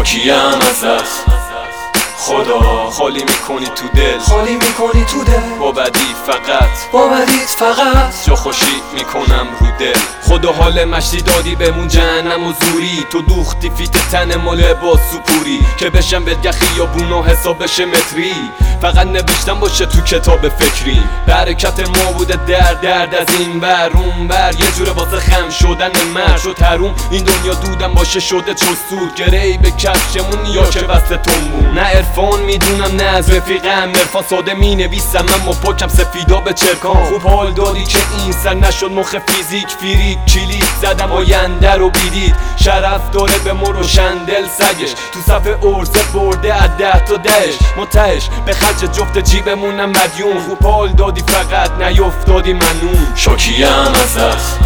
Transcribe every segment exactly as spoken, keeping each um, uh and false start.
شوکیم ازت خدا، خالی میکنی تو دل، خالی میکنی تو دل، با بدی فقط، با بدیت فقط جا خوشی میکنم رو دل. خدا حال مشتی دادی بمون جهنم و زوری، تو دوختی فیت تن ما لباس سپوری، که بشم بدگه خیابون و حساب بشه متری، فقط نوشتم باشه تو کتاب فکری. برکت ما بوده در درد از این بر اون بر، یه جوره واسه خم شدن مرد شد حروم. این دنیا دودم باشه شده چستور، گرهی به کفشمون یا که وصل تنبون. نه عرفان میدونم نه از رفیقم، عرفان ساده می نویسم اما پاکم سفیدا به چرکان. خوب حال دادی که این سر نشد مخ فیزیک، فیریک کلید زدم آینده رو بیدید. شرف داره به ما روشندل سگش، تو صف ارزه برده از ده تا دهش. متهش به خرج جفت جیبمونم مدیون، خوب حال دادی فقط نیفتادی منون. شوکیم ازت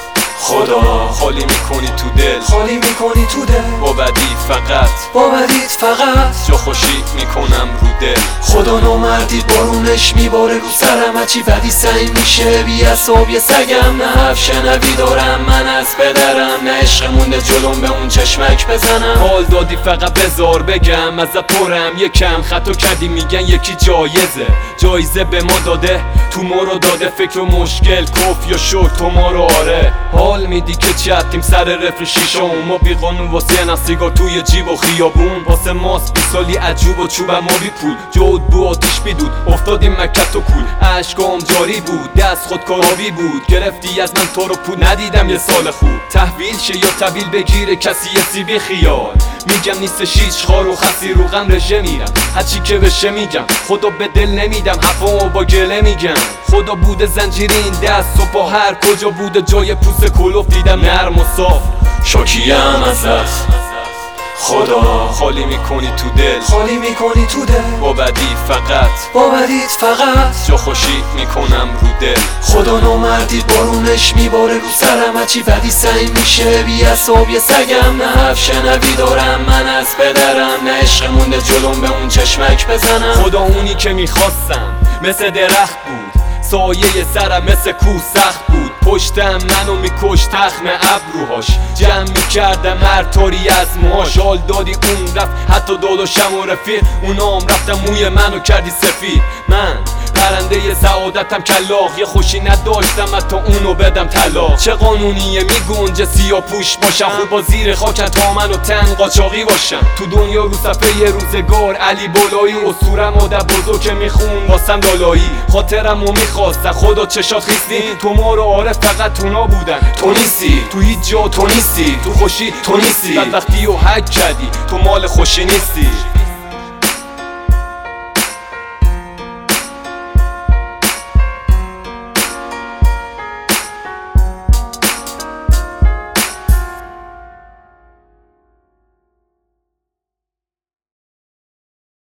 خدا، خالی میکنی تو دل، خالی میکنی تو دل، با بدی فقط، با بدیت فقط جا خوشی میکنم رو دل. خدا نامردید بارونش میباره رو سرم، هرچی بدی سعی میشه بی اصاب یه سگم. نه حرف شنوی دارم من از پدرم، نه عشق مونده جلوم به اون چشمک بزنم. حال دادی فقط بذار بگم ازت پرم، یکم خطا کردی میگن یکی جایزه، جایزه به ما داده تو ما رو داده. فکر و مشکل کف یا شک تو ما رو آره. حال میدی که چتیم سر رفر شیشم، ما بی قانون واسه نه سیگار توی جیب و خیابون. واسه ماست بی سالی عجوب و چوبم ما بی پول، جود بو آتیش بیدود افتادیم مکت و کول. عشقام جاری بود دست خود کارابی بود، گرفتی از من تو رو پول ندیدم یه سال خوب. تحویل شه یا تحویل بگیره کسی یه سی بی خیال، میگم نیستش هیچ خار و خسی رو غم رژه میرم. هرچی که بشه میگم خدا به دل نمیدم، حرفامو با گله میگم. خدا بوده زنجیری این دست و پا هر کجا بوده جای پوست کلوف دیدم نرم و صاف. شوکیم ازت خدا، خالی میکنی تو دل، خالی میکنی تو دل، با بدی فقط، با بدیت فقط جا خوشی میکنم رو دل. خدا نامردید بارونش میباره رو سرم، هرچی بدی سعی میشه بی اصاب یه سگم. نه حرف شنوی دارم من از پدرم، نه عشق مونده جلوم به اون چشمک بزنم. خدا اونی که میخواستم مثل درخت بود، سایه سرم مثل کوه سخت بود. پشتم منو میکش تخم ابروهاش، جمع میکردم هر طوری از موهاش. حال دادی اون رفت حتی داداشم و رفیق، اونام رفتم موی منو کردی سفید. من پرنده سعادتم کلاغ، یه خوشی نداشتم حتی اونو بدم طلاق. چه قانونیه میگونجه سیاه پوش باشم، خوب با زیر خاکت تا من و تن قاچاقی باشم. تو دنیا رو صفحه یه روزگار علی بولایی، اسطورم مادر بزرگ که میخون واسم لالایی. خاطرمو میخواستن خدا چشات خیستی، تو ما رو آره فقط تونا بودن. تو نیستی تو هیچ جا، تو نیستی تو خوشی، تو نیستی بدبختی و حک کردی تو مال خوشی نیستی.